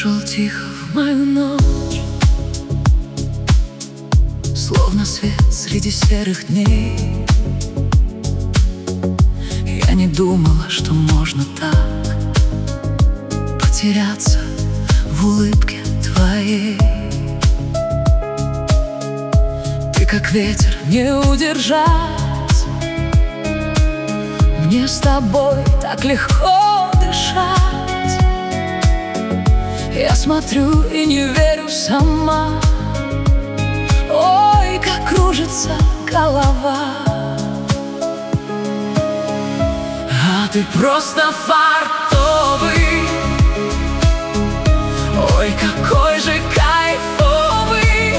Пришел тихо в мою ночь, словно свет среди серых дней. Я не думала, что можно так потеряться в улыбке твоей. Ты как ветер, не удержать. Мне с тобой так легко дышать. Я смотрю и не верю сама. Ой, как кружится голова. А ты просто фартовый. Ой, какой же кайфовый.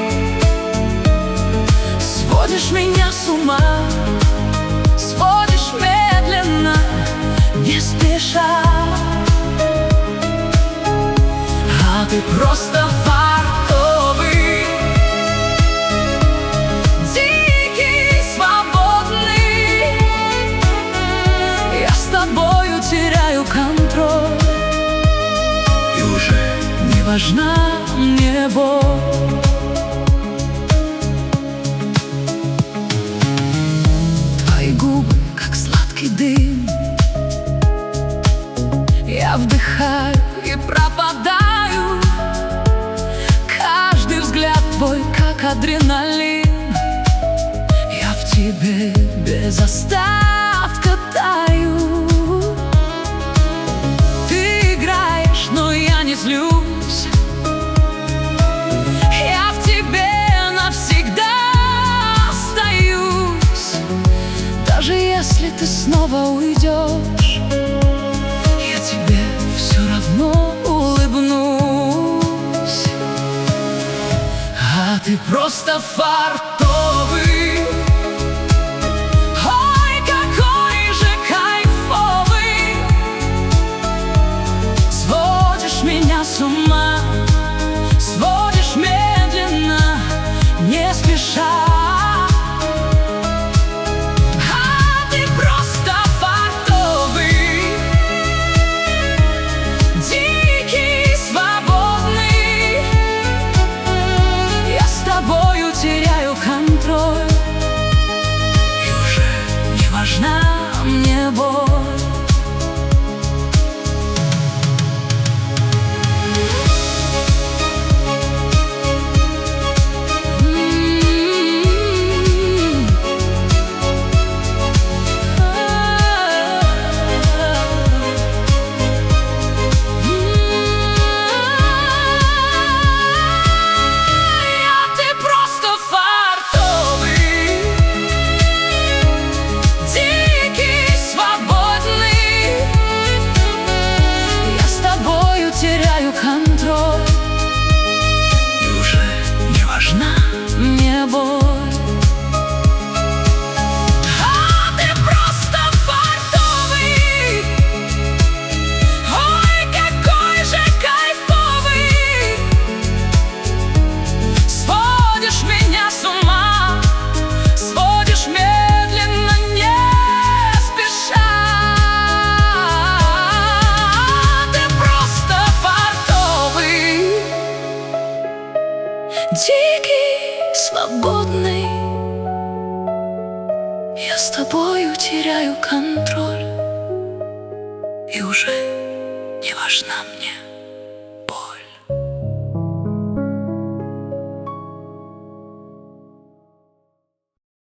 Сводишь меня с ума, сводишь медленно, не спеша. А ты просто фартовый, дикий, свободный. Я с тобою теряю контроль, и уже не важна мне боль. Твои губы, как сладкий дым, я вдыхаю и пропадаю. Каждый взгляд твой, как адреналин. Я в тебе без остатка таю. Ты играешь, но я не злюсь. Я в тебе навсегда остаюсь. Даже если ты снова уйдешь, я тебе все равно улыбнусь. А ты просто фартовый. Ой, какой же кайфовый. Сводишь меня с ума, сводишь медленно, не спеша. Теряю контроль, и уже не важна мне боль. Теряю контроль, и уже не важна мне боль. А ты просто фартовый. Ой, какой же кайфовый. Сводишь меня с ума, сводишь медленно, не спеша. Дикий, свободный. Я с тобою теряю контроль, и уже не важна мне